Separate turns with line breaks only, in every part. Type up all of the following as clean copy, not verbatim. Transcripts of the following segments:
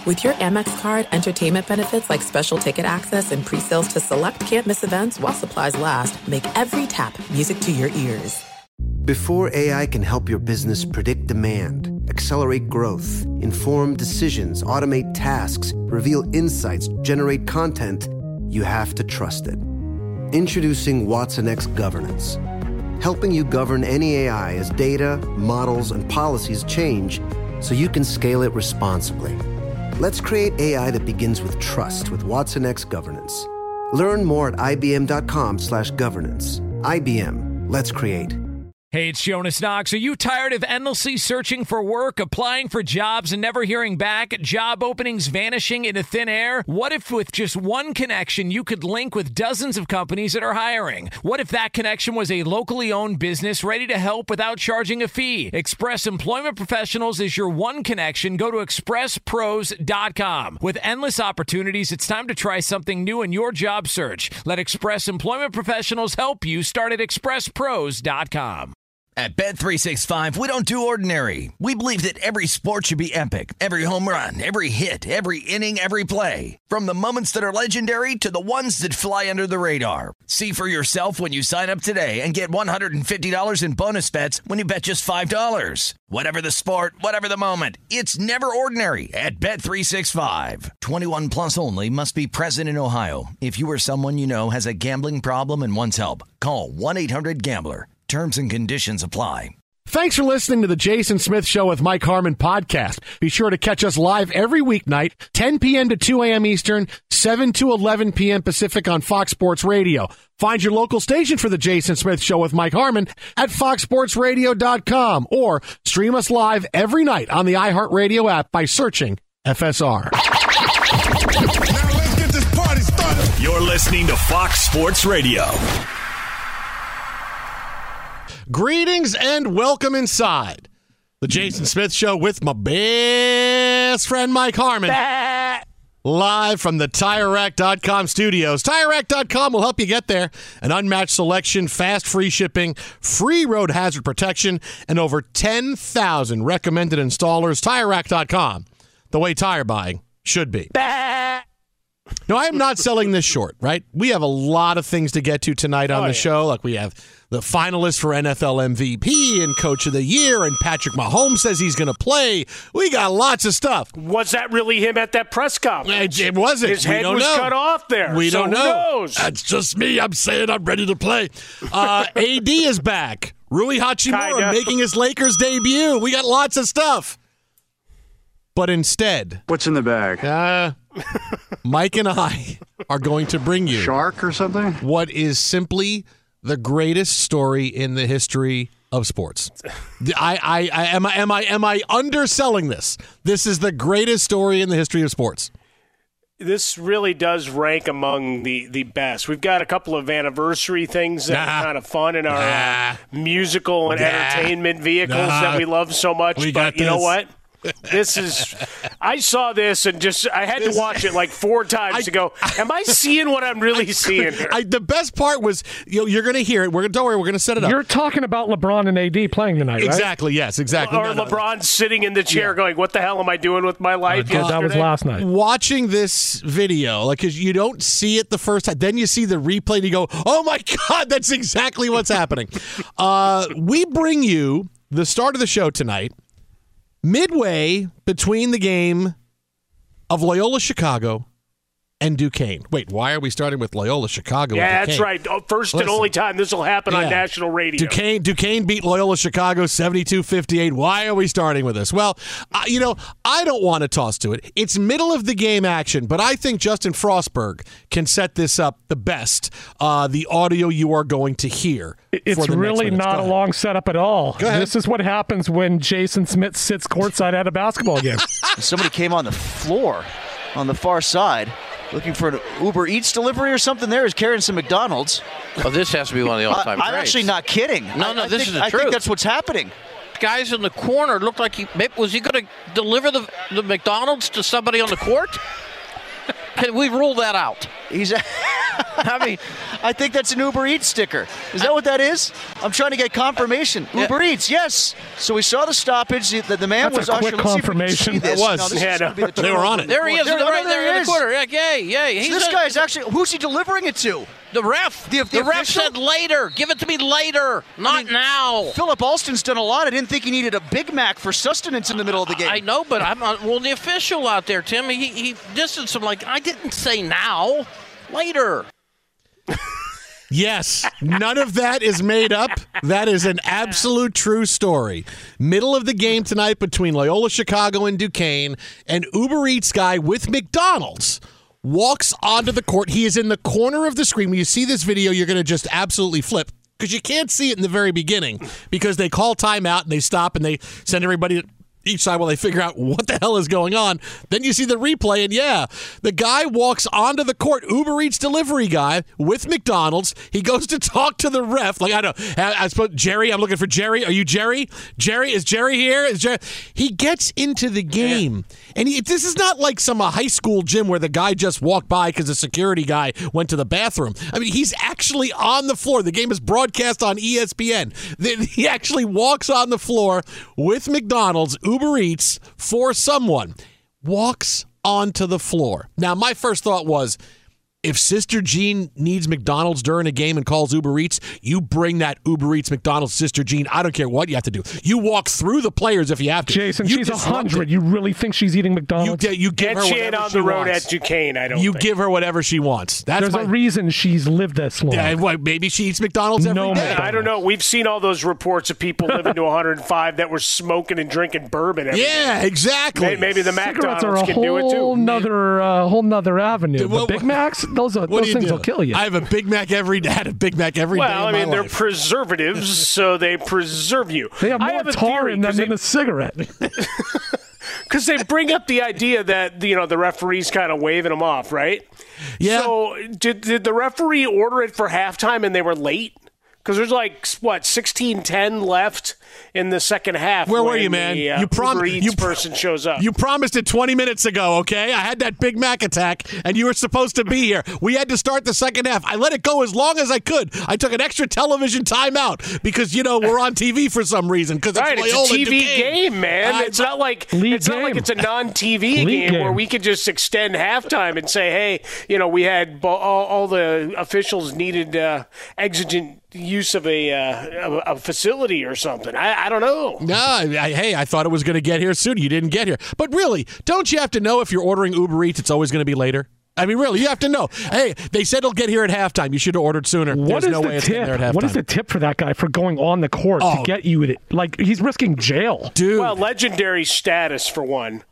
With your Amex card, entertainment benefits like special ticket access and pre-sales to select can't-miss events while supplies last make every tap music to your ears.
Before AI can help your business predict demand, accelerate growth, inform decisions, automate tasks, reveal insights, generate content, you have to trust it. Introducing watsonx Governance, helping you govern any AI as data, models, and policies change so you can scale it responsibly. Let's create AI that begins with trust with watsonx Governance. Learn more at ibm.com/governance. IBM. Let's create.
Hey, it's Jonas Knox. Are you tired of endlessly searching for work, applying for jobs, and never hearing back? Job openings vanishing into thin air? What if with just one connection, you could link with dozens of companies that are hiring? What if that connection was a locally owned business ready to help without charging a fee? Express Employment Professionals is your one connection. Go to expresspros.com. With endless opportunities, it's time to try something new in your job search. Let Express Employment Professionals help you. Start at expresspros.com.
At Bet365, we don't do ordinary. We believe that every sport should be epic. Every home run, every hit, every inning, every play. From the moments that are legendary to the ones that fly under the radar. See for yourself when you sign up today and get $150 in bonus bets when you bet just $5. Whatever the sport, whatever the moment, it's never ordinary at Bet365. 21 plus only. Must be present in Ohio. If you or someone you know has a gambling problem and wants help, call 1-800-GAMBLER. Terms and conditions apply.
Thanks for listening to the Jason Smith Show with Mike Harmon podcast. Be sure to catch us live every weeknight, 10 p.m. to 2 a.m. Eastern, 7 to 11 p.m. Pacific on Fox Sports Radio. Find your local station for the Jason Smith Show with Mike Harmon at foxsportsradio.com or stream us live every night on the iHeartRadio app by searching FSR.
Now let's get this party started.
You're listening to Fox Sports Radio.
Greetings and welcome inside the Jason Smith Show with my best friend Mike Harmon. Live from the TireRack.com studios. TireRack.com will help you get there. An unmatched selection, fast free shipping, free road hazard protection, and over 10,000 recommended installers. TireRack.com, the way tire buying should be. No, I am not selling this short, right? We have a lot of things to get to tonight on the show. Like we have the finalists for NFL MVP and Coach of the Year, and Patrick Mahomes says he's going to play. We got lots of stuff.
Was that really him at that press conference?
It wasn't.
His head was cut off there.
We don't know.
Who knows?
That's just me. I'm saying I'm ready to play. AD is back. Rui Hachimura making his Lakers debut. We got lots of stuff. But instead,
what's in the bag?
Mike and I are going to bring you
shark or something.
What is simply the greatest story in the history of sports. Am I underselling this? This is the greatest story in the history of sports.
This really does rank among the best. We've got a couple of anniversary things that are kind of fun in our musical and entertainment vehicles that we love so much. But you know what? This is, I saw this and I had to watch it like 4 times to go, am I seeing what I'm really seeing here?
The best part was, you're going to hear it. Don't worry, we're going to set it up.
You're talking about LeBron and AD playing tonight, right?
Exactly, yes, exactly.
Or LeBron sitting in the chair going, what the hell am I doing with my life yesterday?
That was last night.
Watching this video, because you don't see it the first time, then you see the replay and you go, oh my God, that's exactly what's happening. We bring you the start of the show tonight, midway between the game of Loyola Chicago and Duquesne. Wait, why are we starting with Loyola Chicago?
Yeah, that's right. First and only time this will happen on national radio.
Duquesne beat Loyola Chicago 72-58. Why are we starting with this? Well, I don't want to toss to it. It's middle of the game action, but I think Justin Frostberg can set this up the best. The audio you are going to hear.
It's really not a long setup at all. This is what happens when Jason Smith sits courtside at a basketball game.
Somebody came on the floor on the far side looking for an Uber Eats delivery or something. There is carrying some McDonald's.
Oh, this has to be one of the all-time greats.
I'm actually not kidding.
No, this is the truth.
I think that's what's happening.
Guys in the corner looked like was he going to deliver the McDonald's to somebody on the court? Can we rule that out? I mean,
I think that's an Uber Eats sticker. Is that what that is? I'm trying to get confirmation. Uber Eats, yes. So we saw the stoppage. The man
that's
was
a quick
usher.
confirmation.
It was. They were on it.
there he is, right there in the corner. Yay.
So this guy is actually. Who's he delivering it to?
The ref.
The
ref
official?
said later. Give it to me later, not now.
Philip Alston's done a lot. I didn't think he needed a Big Mac for sustenance in the middle of the game.
I know, but I'm not. Well, the official out there, Tim, he distanced him like, I didn't say now. Later.
Yes, none of that is made up. That is an absolute true story. Middle of the game tonight between Loyola Chicago and Duquesne, an Uber Eats guy with McDonald's walks onto the court. He is in the corner of the screen. When you see this video, you're going to just absolutely flip because you can't see it in the very beginning because they call timeout and they stop and they send everybody each side while they figure out what the hell is going on. Then you see the replay, and the guy walks onto the court, Uber Eats delivery guy with McDonald's. He goes to talk to the ref. Like, I don't know. I suppose Jerry, I'm looking for Jerry. Are you Jerry? Jerry, is Jerry here? He gets into the game. And this is not like some high school gym where the guy just walked by because the security guy went to the bathroom. I mean, he's actually on the floor. The game is broadcast on ESPN. He actually walks on the floor with McDonald's, Uber Eats, for someone. Walks onto the floor. Now, my first thought was, if Sister Jean needs McDonald's during a game and calls Uber Eats, you bring that Uber Eats McDonald's Sister Jean. I don't care what you have to do. You walk through the players if you have to.
Jason, she's 100. You really think she's eating McDonald's?
You give her
she
whatever
ain't on
she
the road
wants.
at Duquesne, I don't
You
think.
give her whatever she wants. There's
a reason she's lived this long.
Yeah, maybe she eats McDonald's every day.
I don't know. We've seen all those reports of people living to 105 that were smoking and drinking bourbon every day.
Exactly.
Maybe the
Cigarettes
McDonald's can do it too.
Whole nother avenue. The Big Macs, those things will kill you.
I have a Big Mac every day. I had a Big Mac every day.
Well, I mean, they're
life.
preservatives, so they preserve you.
They have more tar in them than a cigarette.
Because they bring up the idea that the referee's kind of waving them off, right?
Yeah.
So did the referee order it for halftime and they were late? Because there's 16:10 left in the second half.
Where were you, man?
The, Uber Eats person shows up.
You promised it 20 minutes ago, okay? I had that Big Mac attack, and you were supposed to be here. We had to start the second half. I let it go as long as I could. I took an extra television timeout because, we're on TV for some reason. Because
right,
it's
a TV game, man. It's not like it's a non-TV game where we could just extend halftime and say, hey, we had all the officials needed exigent use of a facility or something. I don't know.
No, I thought it was going to get here soon. You didn't get here. But really, don't you have to know if you're ordering Uber Eats, it's always going to be later? I mean, really, you have to know. Hey, they said it'll get here at halftime. You should have ordered sooner.
What
There's no way it's getting there at halftime.
What is the tip for that guy for going on the court to get you it? Like, he's risking jail.
Dude.
Well, legendary status for one.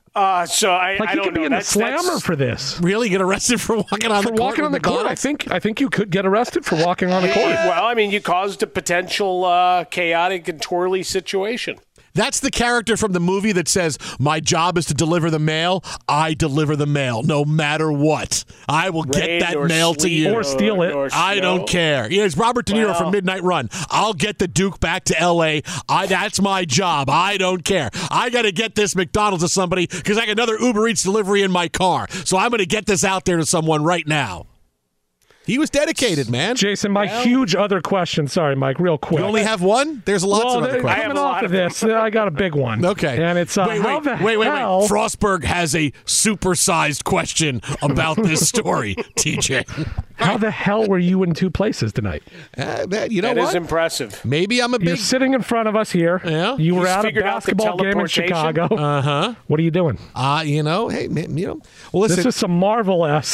So I don't know.
You could be in the slammer for this.
Really get arrested for walking on the court?
For walking on the court, I think you could get arrested for walking on the court.
Well, I mean, you caused a potential chaotic and twirly situation.
That's the character from the movie that says, my job is to deliver the mail. I deliver the mail no matter what. I will get that mail to you.
Or steal it.
I don't care. It's Robert De Niro from Midnight Run. I'll get the Duke back to L.A. That's my job. I don't care. I got to get this McDonald's to somebody because I got another Uber Eats delivery in my car. So I'm going to get this out there to someone right now. He was dedicated, man.
Jason, my huge other question. Sorry, Mike, real quick.
You only have one? There's lots of other questions.
Coming off of this, I got a big one.
Okay.
And it's
wait. Frostberg has a supersized question about this story, TJ.
How the hell were you in two places tonight?
That is impressive.
Maybe I'm a big...
You're sitting in front of us here.
Yeah.
You were at a basketball game in Chicago.
Uh-huh.
What are you doing?
Hey, well, listen.
This is some Marvel-esque.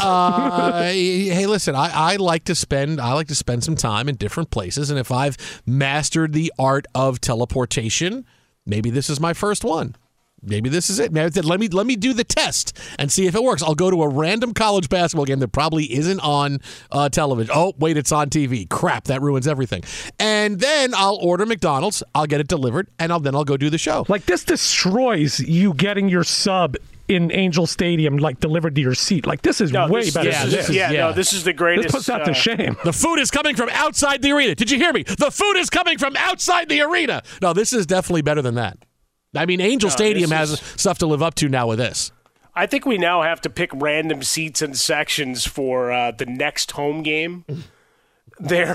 Hey, listen, I like to spend some time in different places, and if I've mastered the art of teleportation, maybe this is my first one. Maybe this is it. Let me do the test and see if it works. I'll go to a random college basketball game that probably isn't on television. Oh, wait, it's on TV. Crap, that ruins everything. And then I'll order McDonald's. I'll get it delivered, and I'll go do the show.
Like, this destroys you getting your sub in Angel Stadium, delivered to your seat. Like, this is way better than this.
This is the greatest.
This puts that to shame.
The food is coming from outside the arena. Did you hear me? The food is coming from outside the arena. No, this is definitely better than that. I mean, Angel Stadium has stuff to live up to now with this.
I think we now have to pick random seats and sections for the next home game. There,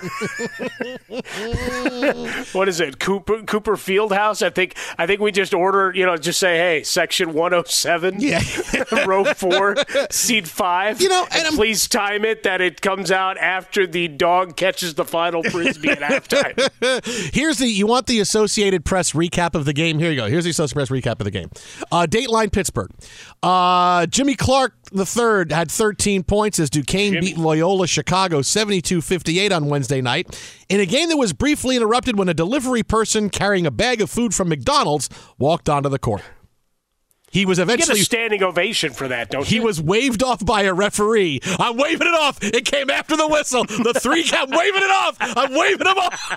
what is it? Cooper Fieldhouse. I think we just order. Just say, hey, section 107, row 4, seat 5. And please time it that it comes out after the dog catches the final frisbee at halftime.
You want the Associated Press recap of the game? Here you go. Here's the Associated Press recap of the game. Dateline Pittsburgh. Jimmy Clark III had 13 points as Duquesne beat Loyola Chicago 72-58 on Wednesday night in a game that was briefly interrupted when a delivery person carrying a bag of food from McDonald's walked onto the court. He was eventually...
You get a standing ovation for that, don't you?
He was waved off by a referee. I'm waving it off. It came after the whistle. The 3 count. I'm waving it off. I'm waving him off.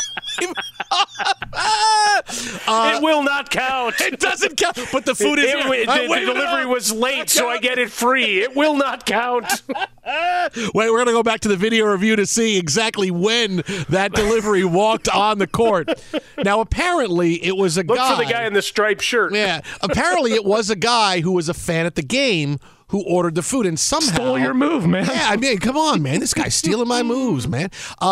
It will not count.
It doesn't count. But the food is...
The delivery was late, so I get it free. It will not count.
Wait, we're going to go back to the video review to see exactly when that delivery walked on the court. Now, apparently, it was a guy...
Look for the guy in the striped shirt.
Yeah. Apparently, it was a guy who was a fan at the game who ordered the food and somehow...
Stole your move, man.
Yeah, I mean, come on, man. This guy's stealing my moves, man.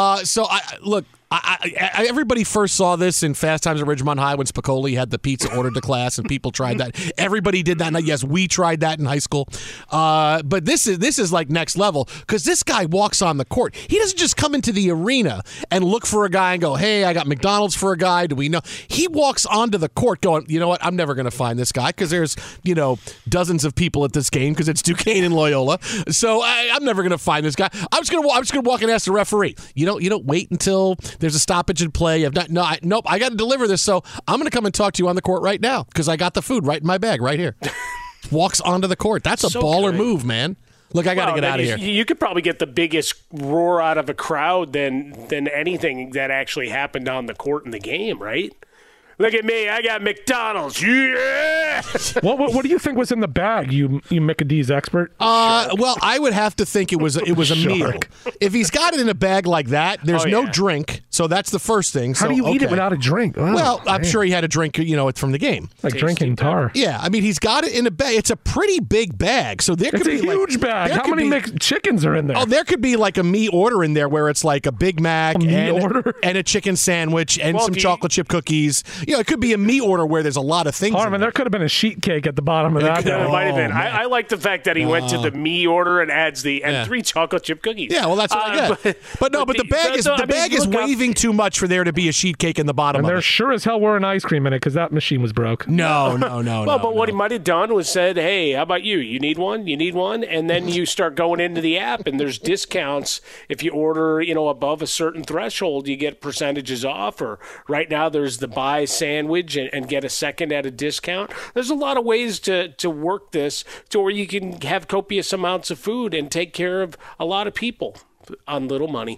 Everybody first saw this in Fast Times at Ridgemont High when Spicoli had the pizza ordered to class and people tried that. Everybody did that. And yes, we tried that in high school. But this is like next level because this guy walks on the court. He doesn't just come into the arena and look for a guy and go, hey, I got McDonald's for a guy. Do we know? He walks onto the court going, you know what? I'm never going to find this guy because there's, dozens of people at this game because it's Duquesne and Loyola. So I'm never going to find this guy. I'm just going to walk and ask the referee. You don't wait until there's a stoppage in play. Nope, I got to deliver this, so I'm going to come and talk to you on the court right now because I got the food right in my bag right here. Walks onto the court. That's a baller move, man. Look, I got to get out of here.
You could probably get the biggest roar out of a crowd than anything that actually happened on the court in the game, right? Look at me, I got McDonald's. Yeah.
What do you think was in the bag? You McAdee's expert.
Well, I would have to think it was a meal. If he's got it in a bag like that, there's no drink, so that's the first thing.
How do you eat it without a drink? Oh,
well, I'm sure he had a drink. It's from the game,
like drinking tar.
Yeah, I mean he's got it in a bag. It's a pretty big bag, so there could be
a huge bag. How many chickens are in there?
Oh, there could be like a me order in there where it's like a Big Mac and a chicken sandwich and some chocolate chip cookies. It could be a me order where there's a lot of things.
Harmon, there could have been a sheet cake at the bottom of that.
It might have been. I like the fact that he went to the me order and adds and 3 chocolate chip cookies.
Yeah, well, that's what I get. But the bag is waving too much for there to be a sheet cake in the bottom
and
of it.
And there sure as hell weren't ice cream in it because that machine was broke.
No.
What he might have done was said, hey, how about you? You need one? You need one? And then you start going into the app and there's discounts. If you order, above a certain threshold, you get percentages off. Or right now there's the buy sandwich and get a second at a discount. There's a lot of ways to work this to where you can have copious amounts of food and take care of a lot of people on little money.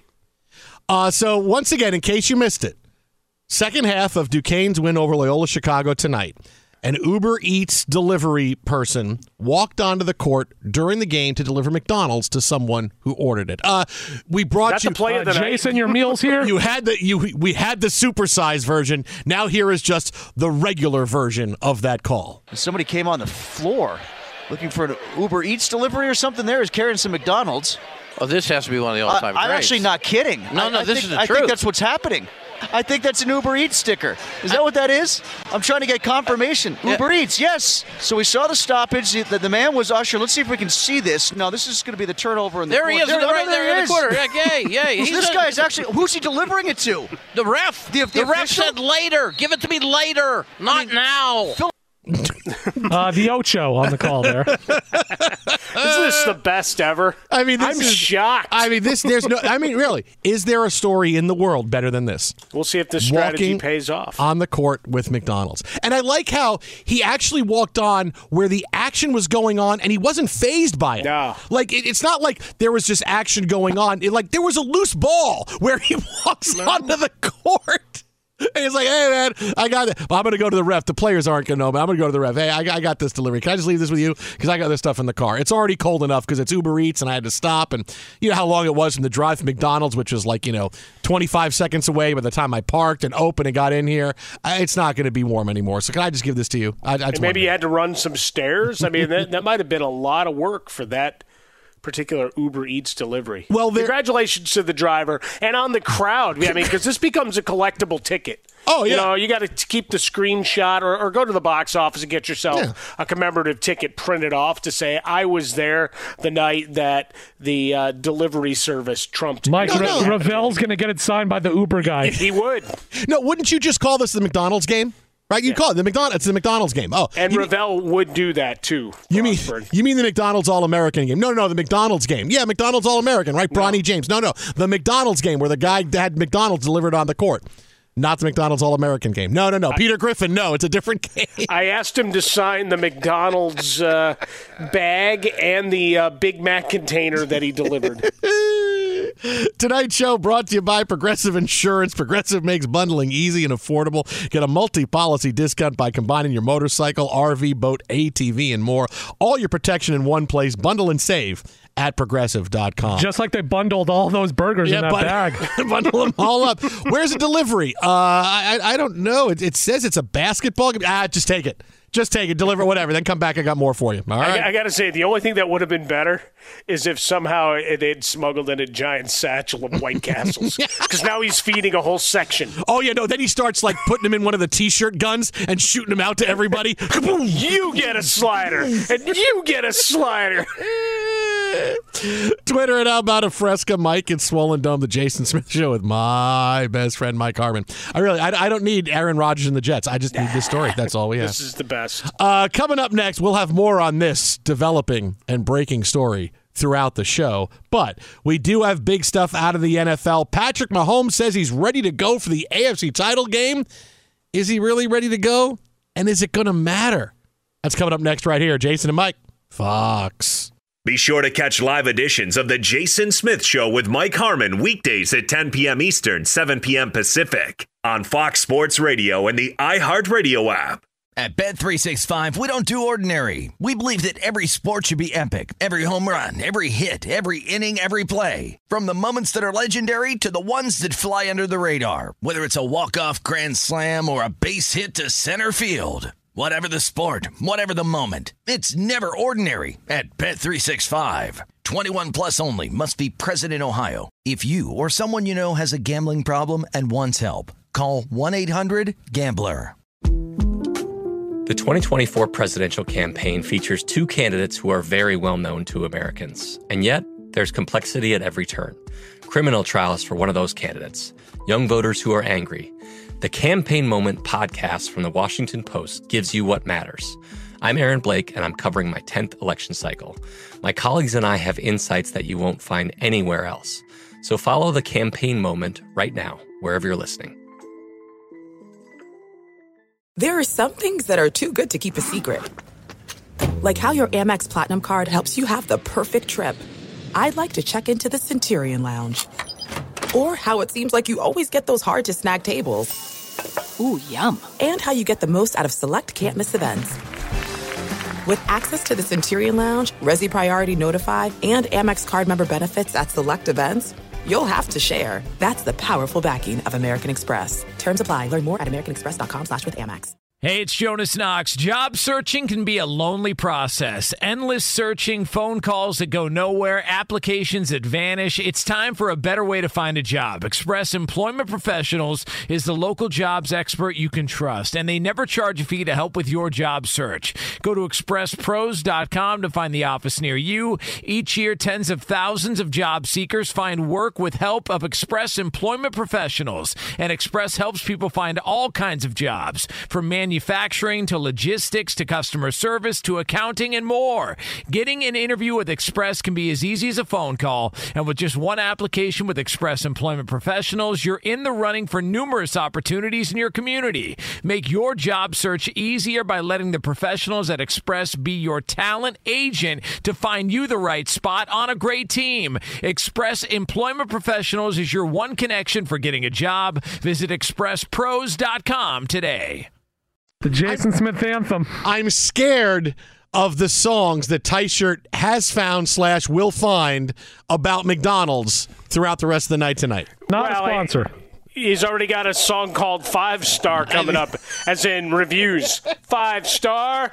So once again, in case you missed it, second half of Duquesne's win over Loyola Chicago tonight. An Uber Eats delivery person walked onto the court during the game to deliver McDonald's to someone who ordered it. We brought you,
Jason, your meals here.
We had the supersized version. Now here is just the regular version of that call.
Somebody came on the floor looking for an Uber Eats delivery or something. There is carrying some McDonald's.
Oh, this has to be one of the all-time greats.
I'm actually not kidding.
This is the truth.
I think that's what's happening. I think that's an Uber Eats sticker. Is that what that is? I'm trying to get confirmation. Uber Eats, yes. So we saw the stoppage. The man was Usher. Let's see if we can see this. No, this is going to be the turnover in the
corner. There he is, right there in the corner. Yay.
This guy's actually, who's he delivering it to?
The ref. The ref said later. Give it to me later, not now.
The Ocho on the call there.
Isn't this the best ever?
I mean,
I'm shocked.
I mean, really, is there a story in the world better than this?
We'll see if this strategy pays off.
On the court with McDonald's. And I like how he actually walked on where the action was going on and he wasn't fazed by it.
No.
Like, it's not like there was just action going on. There was a loose ball where he walks onto the court. It's like, hey, man, I got it. Well, I'm going to go to the ref. The players aren't going to know, but I'm going to go to the ref. Hey, I got this delivery. Can I just leave this with you? Because I got this stuff in the car. It's already cold enough because it's Uber Eats, and I had to stop. And you know how long it was from the drive from McDonald's, which was like, 25 seconds away by the time I parked and opened and got in here. It's not going to be warm anymore. So can I just give this to you?
Maybe you had to run some stairs. I mean, that might have been a lot of work for that particular Uber Eats delivery. Well, congratulations to the driver and on the crowd. I mean, because this becomes a collectible ticket.
Oh, yeah.
You got to keep the screenshot or go to the box office and get yourself a commemorative ticket printed off to say, I was there the night that the delivery service trumped.
Mike, Ravel's going to get it signed by the Uber guy.
He would.
No, wouldn't you just call this the McDonald's game? Right, you call it it's the McDonald's game. Oh,
and Ravel would do that too.
You mean the McDonald's All-American game? No, the McDonald's game. Yeah, McDonald's All-American, right? Bronny James. No, the McDonald's game where the guy had McDonald's delivered on the court. Not the McDonald's All-American game. No. Peter Griffin, no, it's a different game.
I asked him to sign the McDonald's bag and the Big Mac container that he delivered.
Tonight's show brought to you by Progressive Insurance. Progressive makes bundling easy and affordable. Get a multi-policy discount by combining your motorcycle, RV, boat, ATV, and more. All your protection in one place. Bundle and save at Progressive.com.
Just like they bundled all those burgers in that bag.
Bundle them all up. Where's the delivery? I don't know. It says it's a basketball game. Just take it. Just take it, deliver whatever, then come back. I got more for you. All right.
I got to say, the only thing that would have been better is if somehow they'd smuggled in a giant satchel of White Castles. Because now he's feeding a whole section.
Oh, yeah, no. Then he starts like putting them in one of the T-shirt guns and shooting them out to everybody.
You get a slider, and you get a slider.
Twitter at How About a Fresca, Mike and Swollen Dome, the Jason Smith Show with my best friend Mike Harmon. I don't need Aaron Rodgers and the Jets. I just need this story. That's all we have.
This is the best.
Coming up next, we'll have more on this developing and breaking story throughout the show. But we do have big stuff out of the NFL. Patrick Mahomes says he's ready to go for the AFC title game. Is he really ready to go? And is it going to matter? That's coming up next right here. Jason and Mike, Fox.
Be sure to catch live editions of The Jason Smith Show with Mike Harmon weekdays at 10 p.m. Eastern, 7 p.m. Pacific on Fox Sports Radio and the iHeartRadio app.
At Bet365, we don't do ordinary. We believe that every sport should be epic. Every home run, every hit, every inning, every play. From the moments that are legendary to the ones that fly under the radar. Whether it's a walk-off grand slam or a base hit to center field. Whatever the sport, whatever the moment, it's never ordinary at Bet365. 21 plus only. Must be present in Ohio. If you or someone you know has a gambling problem and wants help, call 1-800-GAMBLER.
The 2024 presidential campaign features two candidates who are very well known to Americans. And yet, there's complexity at every turn. Criminal trials for one of those candidates. Young voters who are angry. The Campaign Moment podcast from the Washington Post gives you what matters. I'm Aaron Blake, and I'm covering my 10th election cycle. My colleagues and I have insights that you won't find anywhere else. So follow The Campaign Moment right now, wherever you're listening.
There are some things that are too good to keep a secret. Like how your Amex Platinum card helps you have the perfect trip. I'd like to check into the Centurion Lounge. Or how it seems like you always get those hard-to-snag tables.
Ooh, yum.
And how you get the most out of select can't-miss events. With access to the Centurion Lounge, Resi Priority Notified, and Amex card member benefits at select events, you'll have to share. That's the powerful backing of American Express. Terms apply. Learn more at americanexpress.com/withAmex.
Hey, it's Jonas Knox. Job searching can be a lonely process. Endless searching, phone calls that go nowhere, applications that vanish. It's time for a better way to find a job. Express Employment Professionals is the local jobs expert you can trust, and they never charge a fee to help with your job search. Go to expresspros.com to find the office near you. Each year, tens of thousands of job seekers find work with help of Express Employment Professionals, and Express helps people find all kinds of jobs, from manufacturing manufacturing to logistics to customer service to accounting and more. Getting an interview with Express can be as easy as a phone call. And with just one application with Express Employment Professionals, you're in the running for numerous opportunities in your community. Make your job search easier by letting the professionals at Express be your talent agent to find you the right spot on a great team. Express Employment Professionals is your one connection for getting a job. Visit expresspros.com today.
The Jason Smith anthem.
I'm scared of the songs that Ty-Shirt has found / will find about McDonald's throughout the rest of the night tonight.
Not a sponsor.
He's already got a song called 5 Star coming up, as in reviews. 5 star.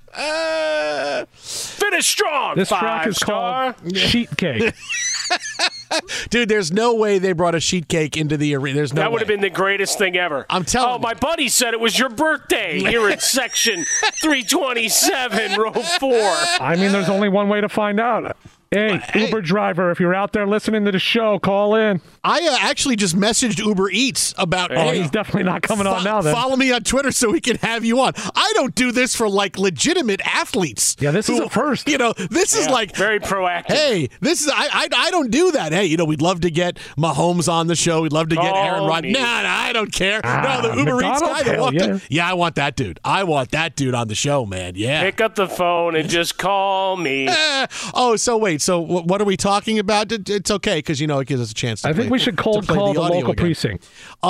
Finish strong.
This
5
track is
star.
called Sheet Cake.
Dude, there's no way they brought a sheet cake into the arena. There's no
That would
way.
have been the greatest thing ever.
I'm telling you.
Oh, my buddy said it was your birthday here at section 327, row 4.
I mean, there's only one way to find out. Hey, Uber driver, if you're out there listening to the show, call in.
I actually just messaged Uber Eats about.
Oh, he's definitely not coming on now. Then
follow me on Twitter so we can have you on. I don't do this for like legitimate athletes.
Yeah, this is a first.
You know, this is like
very proactive.
Hey, this is I don't do that. Hey, you know, we'd love to get Mahomes on the show. We'd love to get Aaron Rodgers. Nah, I don't care. No, the Uber Eats guy that walked in. Yeah, I want that dude. I want that dude on the show, man. Yeah.
Pick up the phone and just call me.
So wait. So what are we talking about? It's okay because, you know, it gives us a chance to
I think we should cold call the local precinct.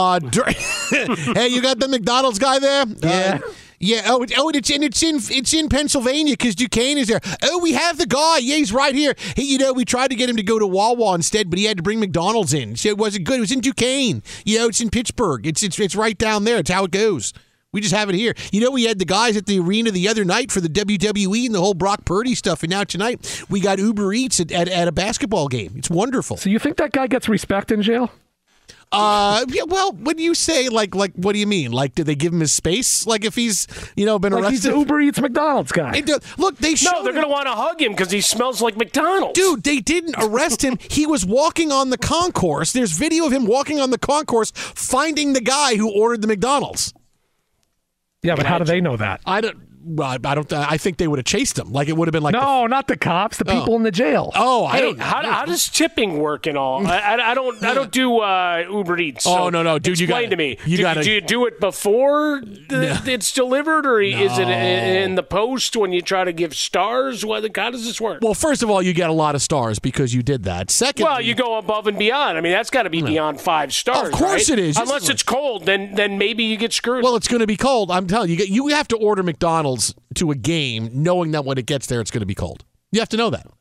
Hey, you got the McDonald's guy there?
Yeah.
Yeah. Oh, it's in Pennsylvania because Duquesne is there. Oh, we have the guy. Yeah, he's right here. Hey, you know, we tried to get him to go to Wawa instead, but he had to bring McDonald's in. So it wasn't good. It was in Duquesne. You know, it's in Pittsburgh. It's right down there. It's how it goes. We just have it here. You know, we had the guys at the arena the other night for the WWE and the whole Brock Purdy stuff, and now tonight we got Uber Eats at a basketball game. It's wonderful.
So you think that guy gets respect in jail?
Yeah, well, when you say like, what do you mean? Like, did they give him his space? Like, if he's, you know, been arrested?
He's the Uber Eats McDonald's guy.
Look, they showed
No, they're going to want to hug him because he smells like McDonald's.
Dude, they didn't arrest him. He was walking on the concourse. There's video of him walking on the concourse, finding the guy who ordered the McDonald's.
Yeah, but how do they know that?
I don't. I think they would have chased him. Like it would have been like
not the cops, the people in the jail.
Oh,
hey, how does tipping work and all? I don't do Uber Eats. So
no, dude,
explain to me. Do you do it before it's delivered, or is it in the post when you try to give stars? How does this work?
Well, first of all, you get a lot of stars because you did that. Second,
well, you go above and beyond. I mean, that's got to be beyond 5 stars.
Of course
right?
it is.
Unless it's cold, then maybe you get screwed.
Well, it's going to be cold. I'm telling you, you have to order McDonald's to a game knowing that when it gets there, it's going to be cold. You have to know that.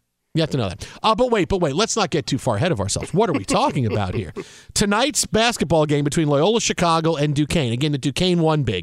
But wait. Let's not get too far ahead of ourselves. What are we talking about here? Tonight's basketball game between Loyola Chicago and Duquesne. Again, the Duquesne won big.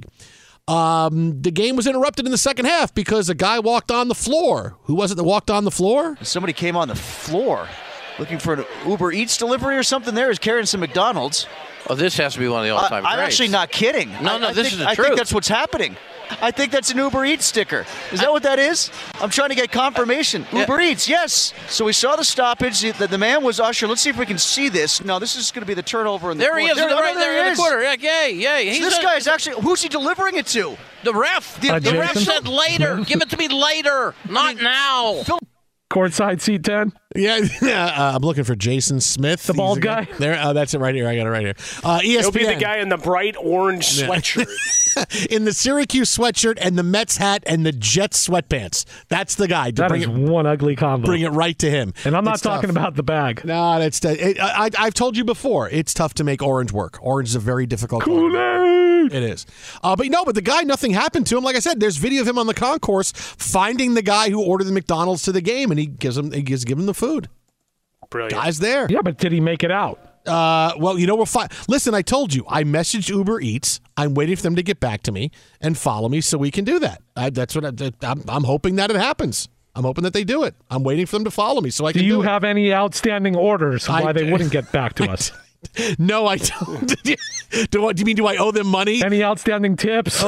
The game was interrupted in the second half because a guy walked on the floor. Who was it that walked on the floor?
Somebody came on the floor looking for an Uber Eats delivery or something there. Is carrying some McDonald's.
Oh, this has to be one of the all-time
I'm
greats.
actually not kidding.
This is the truth.
I think that's what's happening. I think that's an Uber Eats sticker. Is that what that is? I'm trying to get confirmation. Uber Eats, yes. So we saw the stoppage. The man was usher. Let's see if we can see this. No, this is going to be the turnover in the
corner. There he is, right there in the corner.
Yay. So this guy's actually, who's he delivering it to?
The ref. The ref said later. Give it to me later, not now.
Courtside seat 10.
Yeah, I'm looking for Jason Smith.
The bald guy?
There, that's it right here. I got it right here. ESPN.
He'll be the guy in the bright orange sweatshirt.
In the Syracuse sweatshirt and the Mets hat and the Jets sweatpants. That's the guy.
That is one ugly combo.
Bring it right to him.
And I'm not talking about the bag.
No, that's I've told you before. It's tough to make orange work. Orange is a very difficult
Kool-Aid.
It is. But the guy, nothing happened to him. Like I said, there's video of him on the concourse finding the guy who ordered the McDonald's to the game, and he gives him the food.
Brilliant.
Guy's there.
Yeah, but did he make it out?
Well, we're fine. Listen, I told you. I messaged Uber Eats. I'm waiting for them to get back to me and follow me so we can do that. That's what I'm hoping that it happens. I'm hoping that they do it. I'm waiting for them to follow me so I can do it.
Do you have any outstanding orders why they wouldn't get back to us?
No, I don't. Do you mean do I owe them money?
Any outstanding tips?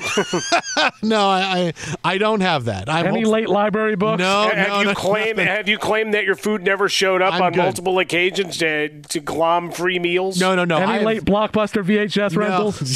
No, I don't have that.
Any late library books?
No.
Have you claimed that your food never showed up on multiple occasions to glom free meals?
No.
Any late Blockbuster VHS rentals?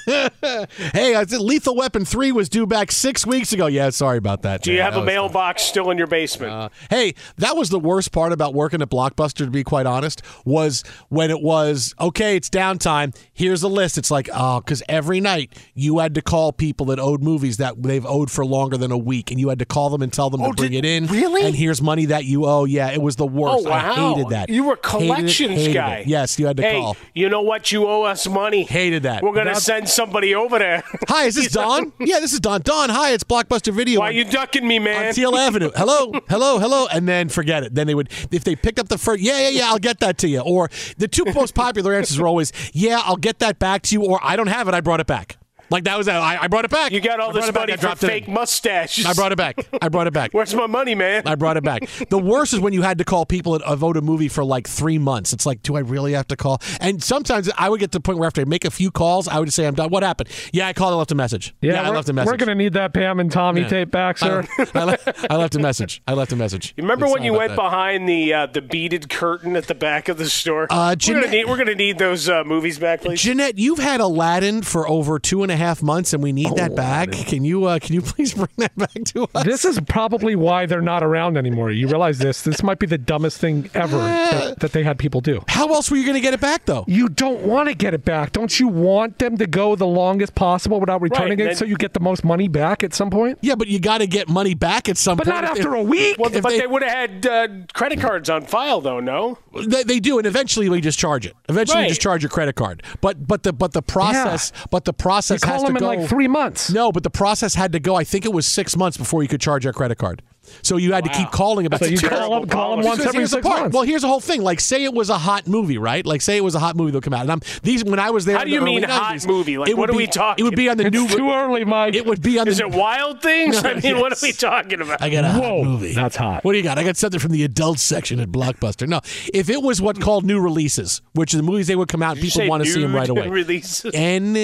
Hey, I said Lethal Weapon 3 was due back 6 weeks ago. Yeah, sorry about that.
Do you have a mailbox still in your basement?
Hey, that was the worst part about working at Blockbuster, to be quite honest, was when it was, okay, it's downtime. Here's a list. It's like, because every night you had to call people that owed movies that they've owed for longer than a week, and you had to call them and tell them to bring it in.
Really?
And here's money that you owe. Yeah, it was the worst.
Oh, wow.
I hated that.
You were a collections guy.
It. Yes, you had to call.
You know what? You owe us money.
Hated that.
We're going to send somebody over there.
Hi, is this Don? Yeah, this is Don. Don, hi, it's Blockbuster Video.
Why are you ducking me, man?
On Teal Avenue. Hello. And then forget it. Then they would, if they picked up the first, yeah, I'll get that to you. Or the two most popular answers were always, yeah, I'll get that back to you, or I don't have it, I brought it back. Like that was that. I brought it back.
You got all this money for fake mustaches.
I brought it back.
Where's my money, man?
I brought it back. The worst is when you had to call people that owed a movie for like 3 months. It's like, do I really have to call? And sometimes I would get to the point where after I make a few calls, I would say, I'm done. What happened? Yeah, I called and left a message.
Yeah,
I left a message.
We're going to need that Pam and Tommy tape back, sir.
I left a message. You
remember when you went behind the beaded curtain at the back of the store? We're going to need those movies back, please.
Jeanette, you've had Aladdin for over 2.5 months, and we need that back. Can you please bring that back to us?
This is probably why they're not around anymore. You realize this? This might be the dumbest thing ever that they had people do.
How else were you going to get it back, though?
You don't want to get it back. Don't you want them to go the longest possible without returning it so you get the most money back at some point?
Yeah, but you got to get money back at some point.
But not after a week.
Well, but they would have had credit cards on file, though. No,
they do, and eventually we just charge it. Eventually, we just charge your credit card. But the process, has to go.
You call them in like 3 months.
No, but the process had to go. I think it was 6 months before you could charge your credit card. So you had to keep calling about.
So you call them once every 6 months.
Well, here's the whole thing. Like, say it was a hot movie, right? Like, say it was a hot movie that would come out. And when I was there,
how do you mean hot movie? Like, what are we talking?
It would be on the new.
It's too early, Mike.
It would be on.
Is it Wild Things? I mean, what are we talking about?
I got a hot movie.
That's hot.
What do you got? I got something from the adult section at Blockbuster. No, if it was what called new releases, which are the movies they would come out, people want to see them right away.
Releases.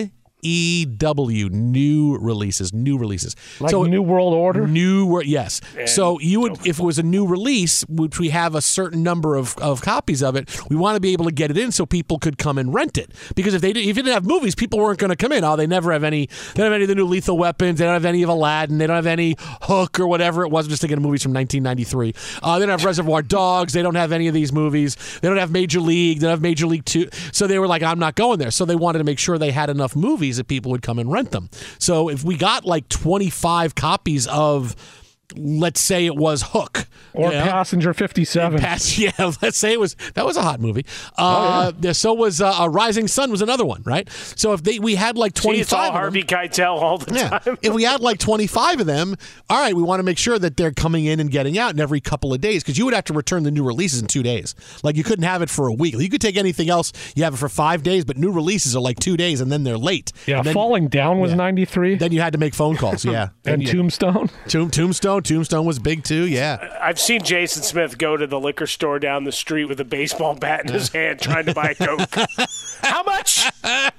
NEW, new releases.
Like so New World Order?
Yes. So you would, if it was a new release, which we have a certain number of copies of it, we want to be able to get it in so people could come and rent it. Because if you didn't have movies, people weren't going to come in. They never have any. They don't have any of the new Lethal Weapons. They don't have any of Aladdin. They don't have any Hook or whatever it was. I'm just thinking of movies from 1993. They don't have Reservoir Dogs. They don't have any of these movies. They don't have Major League. They don't have Major League 2. So they were like, I'm not going there. So they wanted to make sure they had enough movies that people would come and rent them. So if we got like 25 copies of, let's say it was Hook.
Or Passenger 57.
Let's say that was a hot movie. So was Rising Sun was another one, right? So if we had like 25
it's all Harvey Keitel all the time.
If we had like 25 of them, all right, we want to make sure that they're coming in and getting out in every couple of days, because you would have to return the new releases in 2 days. Like, you couldn't have it for a week. You could take anything else, you have it for 5 days, but new releases are like 2 days, and then they're late.
Yeah, Falling Down was 93.
Then you had to make phone calls, yeah.
And Tombstone?
Tombstone was big too, yeah.
I've seen Jason Smith go to the liquor store down the street with a baseball bat in his hand trying to buy Coke. How much?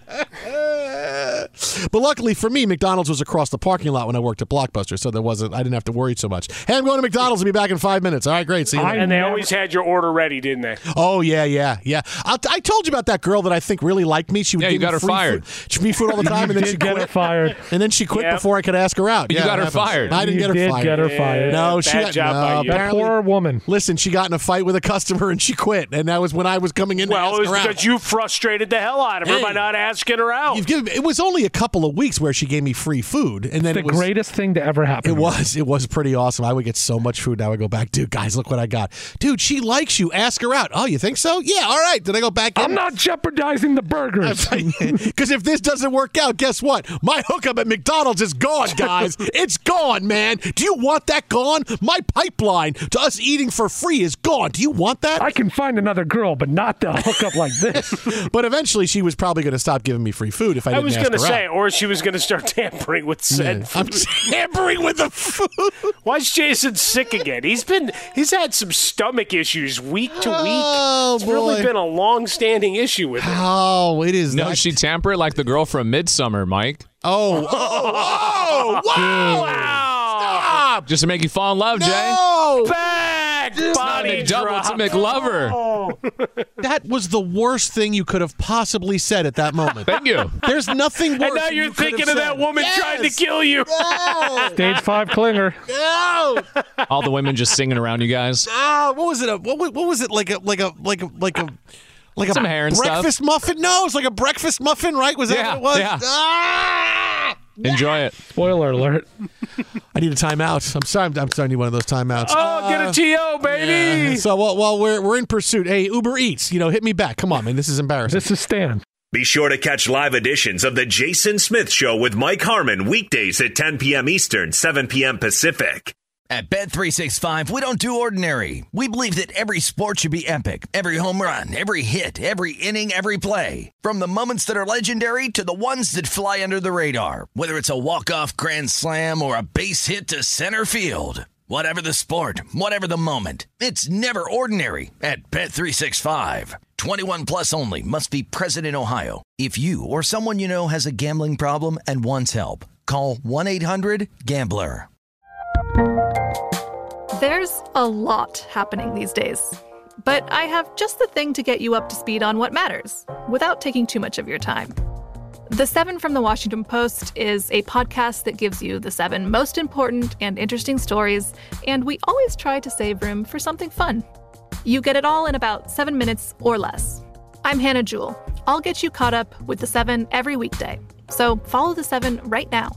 But luckily for me, McDonald's was across the parking lot when I worked at Blockbuster, so I didn't have to worry so much. Hey, I'm going to McDonald's. I'll be back in 5 minutes. All right, great. See you later.
And they always had your order ready, didn't they?
Oh, yeah. I told you about that girl that I think really liked me. She would give
you got
me
her fired.
Free food all the time, and then she
get her fired.
And then she quit before I could ask her out.
You got her fired.
I didn't get her fired.
Get her fired.
No, she
bad job by you.
That poor woman.
Listen, she got in a fight with a customer and she quit, and that was when I was coming in to ask her out.
Well, it was because you frustrated the hell out of her by not asking her out.
It was only a couple of weeks where she gave me free food, and then
it was the greatest thing to ever happen.
It was pretty awesome. I would get so much food. Now I go back, dude, guys, look what I got. Dude, she likes you. Ask her out. Oh, you think so? Yeah, all right. Did I go back in?
I'm not jeopardizing the burgers.
Because if this doesn't work out, guess what? My hookup at McDonald's is gone, guys. It's gone, man. Do you want that gone? My pipeline to us eating for free is gone. Do you want that?
I can find another girl, but not to hook up like this.
But eventually she was probably going to stop giving me free food if I didn't ask her out.
I was going to say, or she was going to start tampering with said food.
I'm tampering with the food.
Why is Jason sick again? He's had some stomach issues week to week. It's really been a long-standing issue with him.
Oh, it is.
No, she tampered like the girl from Midsommar, Mike.
Wow!
Stop! Just to make you fall in love, Jay.
No!
Back! That body
double
drop.
to McLover.
Oh.
That was the worst thing you could have possibly said at that moment.
Thank you.
There's nothing worse.
And now you're
you could
thinking
have
of that
said.
woman trying to kill you.
No.
Stage 5 clinger.
No.
All the women just singing around you guys.
What was it? What was it? Like a
Some hair and
breakfast
stuff.
muffin? No, it's like a breakfast muffin, right? Was that
Yeah,
what it was?
yeah.
Ah!
Enjoy it.
Spoiler alert.
I need a timeout. I'm sorry. I'm starting to need one of those timeouts.
Oh, get a TO, baby.
Yeah. So while we're in pursuit, hey, Uber Eats, hit me back. Come on, man. This is embarrassing.
This is Stan.
Be sure to catch live editions of The Jason Smith Show with Mike Harmon weekdays at 10 p.m. Eastern, 7 p.m. Pacific.
At Bet365, we don't do ordinary. We believe that every sport should be epic. Every home run, every hit, every inning, every play. From the moments that are legendary to the ones that fly under the radar. Whether it's a walk-off grand slam or a base hit to center field. Whatever the sport, whatever the moment. It's never ordinary at Bet365. 21 plus only. Must be present in Ohio. If you or someone you know has a gambling problem and wants help, call 1-800-GAMBLER.
There's a lot happening these days, but I have just the thing to get you up to speed on what matters without taking too much of your time. The 7 from the Washington Post is a podcast that gives you the 7 most important and interesting stories, and we always try to save room for something fun. You get it all in about 7 minutes or less. I'm Hannah Jewell. I'll get you caught up with the 7 every weekday. So follow the 7 right now.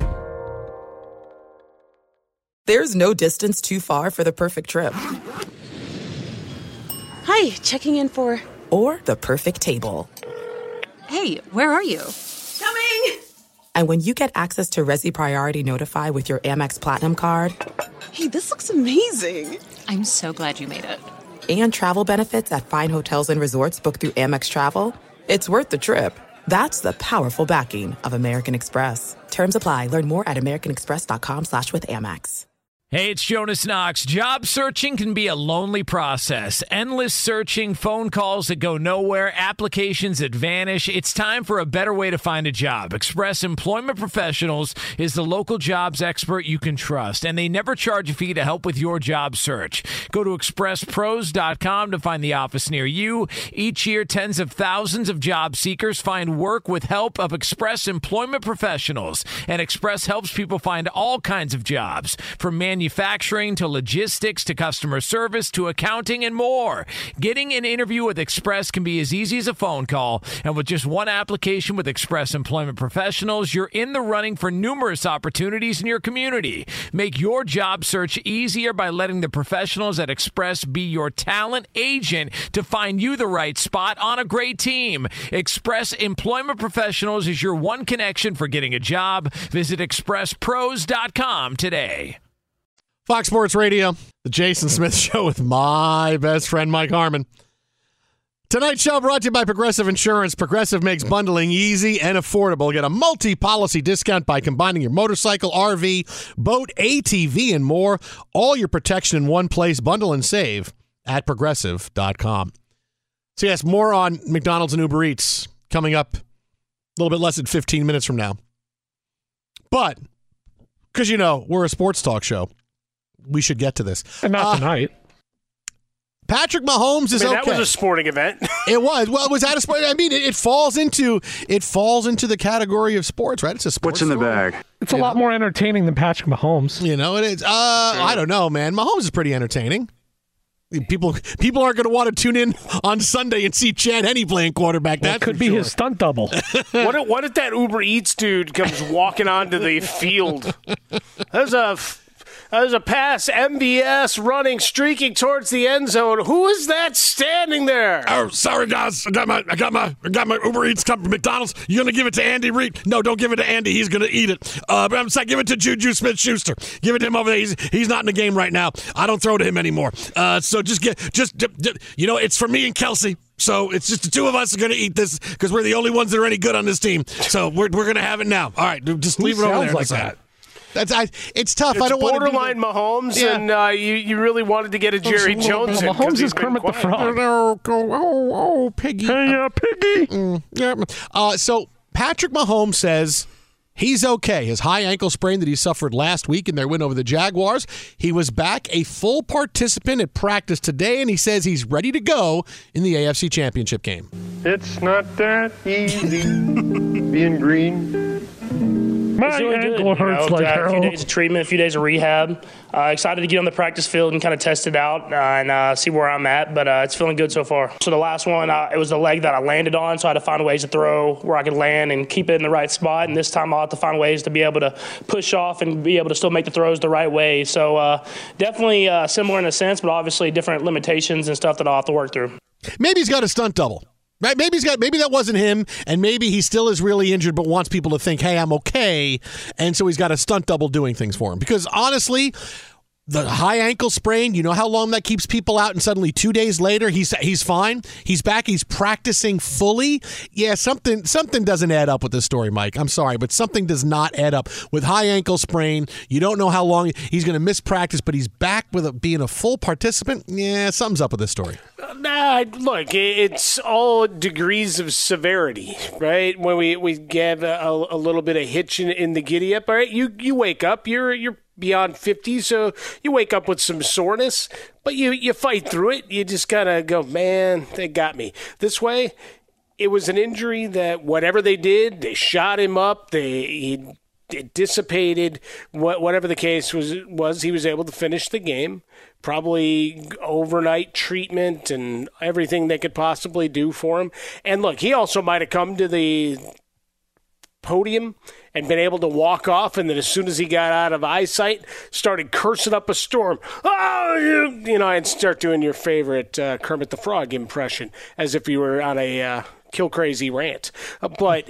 There's no distance too far for the perfect trip.
Hi, checking in for...
Or the perfect table.
Hey, where are you?
Coming! And when you get access to Resi Priority Notify with your Amex Platinum card...
Hey, this looks amazing. I'm so glad you made it.
And travel benefits at fine hotels and resorts booked through Amex Travel, it's worth the trip. That's the powerful backing of American Express. Terms apply. Learn more at americanexpress.com/withAmex.
Hey, it's Jonas Knox. Job searching can be a lonely process. Endless searching, phone calls that go nowhere, applications that vanish. It's time for a better way to find a job. Express Employment Professionals is the local jobs expert you can trust, and they never charge a fee to help with your job search. Go to expresspros.com to find the office near you. Each year, tens of thousands of job seekers find work with help of Express Employment Professionals, and Express helps people find all kinds of jobs, from manufacturing to logistics to customer service to accounting and more. Getting an interview with Express can be as easy as a phone call, and with just one application with Express Employment Professionals, you're in the running for numerous opportunities in your community. Make your job search easier by letting the professionals at Express be your talent agent to find you the right spot on a great team. Express Employment Professionals is your one connection for getting a job. Visit expresspros.com today.
Fox Sports Radio, the Jason Smith Show with my best friend, Mike Harmon. Tonight's show brought to you by Progressive Insurance. Progressive makes bundling easy and affordable. Get a multi-policy discount by combining your motorcycle, RV, boat, ATV, and more. All your protection in one place. Bundle and save at Progressive.com. So yes, more on McDonald's and Uber Eats coming up a little bit less than 15 minutes from now. But, because we're a sports talk show, we should get to this.
And not tonight.
Patrick Mahomes is okay.
That was a sporting event.
It was. Well, was that a sport? I mean, it falls into the category of sports, right? It's a sports.
What's in the bag?
It's a lot more entertaining than Patrick Mahomes.
It is. I don't know, man. Mahomes is pretty entertaining. People aren't going to want to tune in on Sunday and see Chad Henne playing quarterback. That
could be his stunt double.
What if that Uber Eats dude comes walking onto the field? There's a pass, MVS running, streaking towards the end zone. Who is that standing there?
Oh, sorry guys, I got my Uber Eats cup from McDonald's. You gonna give it to Andy Reid? No, don't give it to Andy. He's gonna eat it. But I'm saying, give it to Juju Smith-Schuster. Give it to him over there. He's not in the game right now. I don't throw to him anymore. So it's for me and Kelsey. So it's just the two of us are going to eat this because we're the only ones that are any good on this team. So we're going to have it now. All right, just leave it over there.
Like that.
It's tough.
It's
I don't want to
borderline Mahomes, and you really wanted to get a Jerry Jones in.
Mahomes is Kermit the Frog.
Oh, Piggy.
Hey, Piggy.
So Patrick Mahomes says He's okay. His high ankle sprain that he suffered last week in their win over the Jaguars, he was back a full participant at practice today, and he says he's ready to go in the AFC Championship game.
It's not that easy being green.
My ankle hurts like hell.
A few days of treatment, a few days of rehab. Excited to get on the practice field and kind of test it out and see where I'm at, but it's feeling good so far. So the last one, it was the leg that I landed on, so I had to find ways to throw where I could land and keep it in the right spot, and this time I'll have to find ways to be able to push off and be able to still make the throws the right way. So definitely similar in a sense, but obviously different limitations and stuff that I'll have to work through.
Maybe he's got a stunt double. Right? Maybe that wasn't him, and maybe he still is really injured but wants people to think, hey, I'm okay, and so he's got a stunt double doing things for him. Because honestly, the high ankle sprain, you know how long that keeps people out, and suddenly 2 days later, he's fine. He's back. He's practicing fully. Yeah, something doesn't add up with this story, Mike. I'm sorry, but something does not add up. With high ankle sprain, you don't know how long he's going to miss practice, but he's back with being a full participant. Yeah, something's up with this story.
Look, it's all degrees of severity, right? When we get a little bit of hitch in the giddy up, all right, you wake up, you're beyond 50, so you wake up with some soreness, but you fight through it. You just gotta go, man, they got me. This way, it was an injury that whatever they did, they shot him up, it dissipated. Whatever the case was, he was able to finish the game. Probably overnight treatment and everything they could possibly do for him. And look, he also might have come to the podium and been able to walk off, and then as soon as he got out of eyesight, started cursing up a storm. Oh, and start doing your favorite Kermit the Frog impression as if you were on a kill crazy rant. But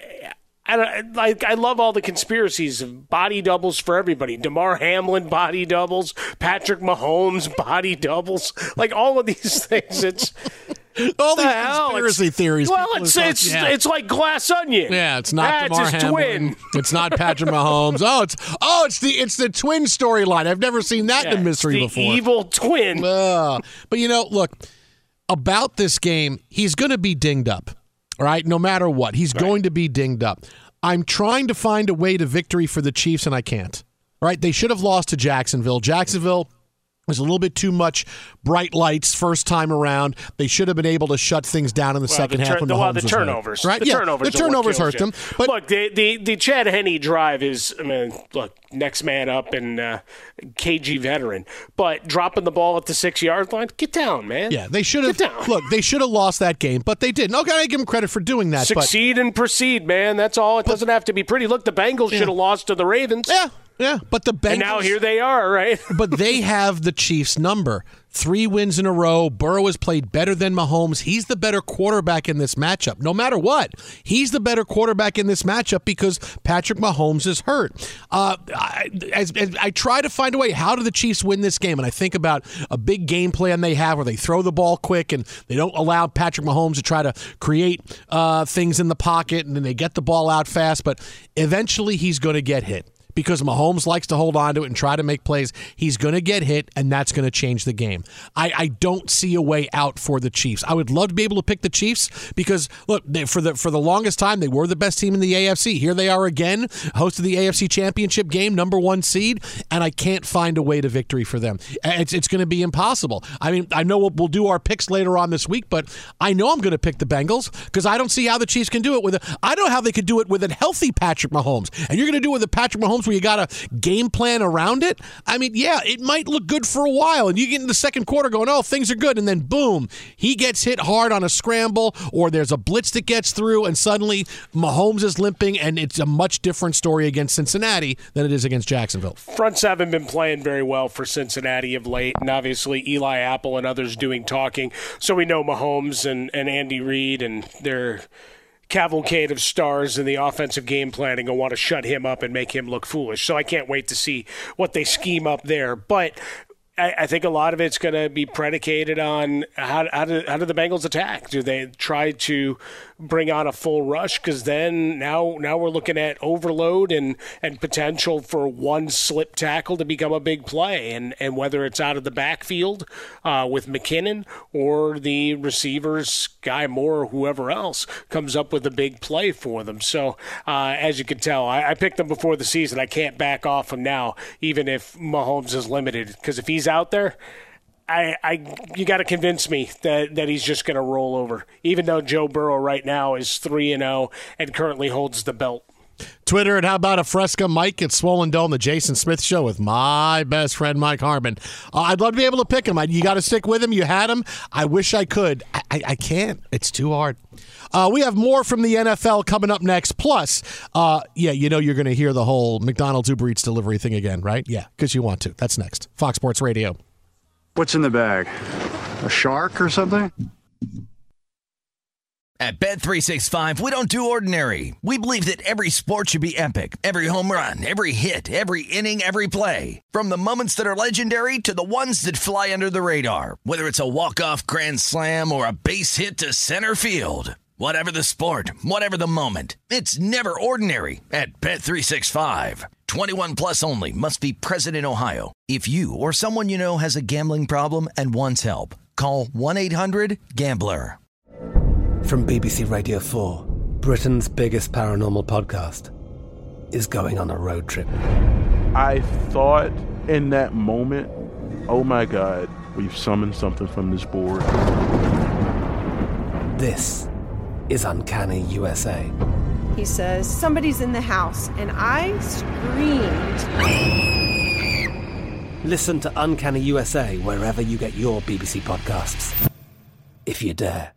I love all the conspiracies of body doubles for everybody. DeMar Hamlin body doubles, Patrick Mahomes body doubles, like all of these things. It's
all these conspiracy theories.
Well, it's like Glass Onion.
Yeah, it's not DeMar Hamlin.
Twin.
It's not Patrick Mahomes. It's the twin storyline. I've never seen that in a mystery before.
The evil twin.
But look, about this game, he's going to be dinged up. All right, no matter what, he's going to be dinged up. I'm trying to find a way to victory for the Chiefs, and I can't. All right, they should have lost to Jacksonville. Jacksonville was a little bit too much bright lights first time around. They should have been able to shut things down in the second half. When
the turnovers,
right?
The
turnovers hurt them.
But look, the Chad Henne drive is, next man up and KG veteran. But dropping the ball at the 6-yard line, get down, man.
Yeah, they should have. Look, they should have lost that game, but they didn't. Okay, I give them credit for doing that.
Succeed and proceed, man. That's all. It doesn't have to be pretty. Look, the Bengals should have lost to the Ravens.
Yeah, but the Bengals...
And now here they are, right?
But they have the Chiefs' number. 3 wins in a row. Burrow has played better than Mahomes. He's the better quarterback in this matchup. No matter what, he's the better quarterback in this matchup because Patrick Mahomes is hurt. I try to find a way, how do the Chiefs win this game? And I think about a big game plan they have where they throw the ball quick and they don't allow Patrick Mahomes to try to create things in the pocket, and then they get the ball out fast. But eventually he's going to get hit. Because Mahomes likes to hold on to it and try to make plays. He's going to get hit, and that's going to change the game. I don't see a way out for the Chiefs. I would love to be able to pick the Chiefs because, look, for the longest time, they were the best team in the AFC. Here they are again, host of the AFC Championship game, number 1 seed, and I can't find a way to victory for them. It's going to be impossible. I mean, I know we'll do our picks later on this week, but I know I'm going to pick the Bengals because I don't see how the Chiefs can do it I know how they could do it with a healthy Patrick Mahomes, and you're going to do it with a Patrick Mahomes where you got a game plan around it. I mean, yeah, it might look good for a while, and you get in the second quarter going, oh, things are good, and then boom, he gets hit hard on a scramble, or there's a blitz that gets through, and suddenly Mahomes is limping, and it's a much different story against Cincinnati than it is against Jacksonville.
Fronts haven't been playing very well for Cincinnati of late, and obviously Eli Apple and others doing talking, so we know Mahomes and Andy Reid and their cavalcade of stars in the offensive game planning will want to shut him up and make him look foolish. So I can't wait to see what they scheme up there. But I think a lot of it's going to be predicated on how do the Bengals attack? Do they try to bring on a full rush, because then now we're looking at overload and potential for one slip tackle to become a big play, and whether it's out of the backfield with McKinnon or the receivers, Guy Moore or whoever else comes up with a big play for them. So as you can tell, I picked them before the season. I can't back off him now, even if Mahomes is limited, because if he's out there, you got to convince me that he's just going to roll over, even though Joe Burrow right now is 3-0 and currently holds the belt.
Twitter at How About a Fresca Mike at Swollen Dome, the Jason Smith Show with my best friend Mike Harmon. I'd love to be able to pick him. You got to stick with him. You had him. I wish I could. I can't. It's too hard. We have more from the NFL coming up next. Plus, you're going to hear the whole McDonald's Uber Eats delivery thing again, right? Yeah, because you want to. That's next. Fox Sports Radio.
What's in the bag? A shark or something?
At Bet365, we don't do ordinary. We believe that every sport should be epic. Every home run, every hit, every inning, every play. From the moments that are legendary to the ones that fly under the radar. Whether it's a walk-off grand slam or a base hit to center field. Whatever the sport, whatever the moment, it's never ordinary at Bet365. 21 plus only. Must be present in Ohio. If you or someone you know has a gambling problem and wants help, call 1-800-GAMBLER.
From BBC Radio 4, Britain's biggest paranormal podcast is going on a road trip.
I thought in that moment, oh my God, we've summoned something from this board.
This is Uncanny USA.
He says, somebody's in the house, and I screamed.
Listen to Uncanny USA wherever you get your BBC podcasts, if you dare.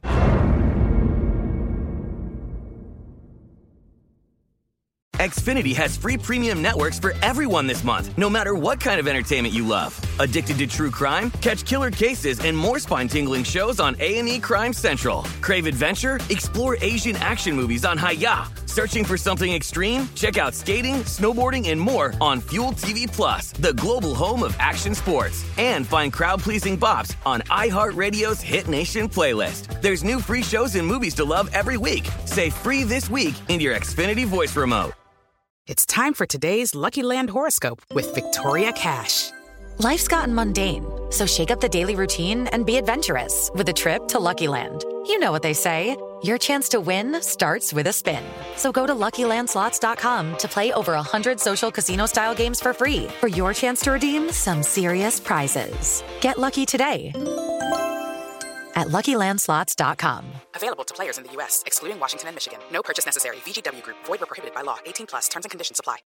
Xfinity has free premium networks for everyone this month, no matter what kind of entertainment you love. Addicted to true crime? Catch killer cases and more spine-tingling shows on A&E Crime Central. Crave adventure? Explore Asian action movies on Hi-YAH. Searching for something extreme? Check out skating, snowboarding, and more on Fuel TV Plus, the global home of action sports. And find crowd-pleasing bops on iHeartRadio's Hit Nation playlist. There's new free shows and movies to love every week. Say free this week in your Xfinity voice remote.
It's time for today's Lucky Land horoscope with Victoria Cash.
Life's gotten mundane, so shake up the daily routine and be adventurous with a trip to Lucky Land. You know what they say, your chance to win starts with a spin. So go to LuckyLandSlots.com to play over 100 social casino-style games for free for your chance to redeem some serious prizes. Get lucky today at LuckyLandSlots.com.
Available to players in the U.S., excluding Washington and Michigan. No purchase necessary. VGW Group. Void where prohibited by law. 18+. Terms and conditions apply.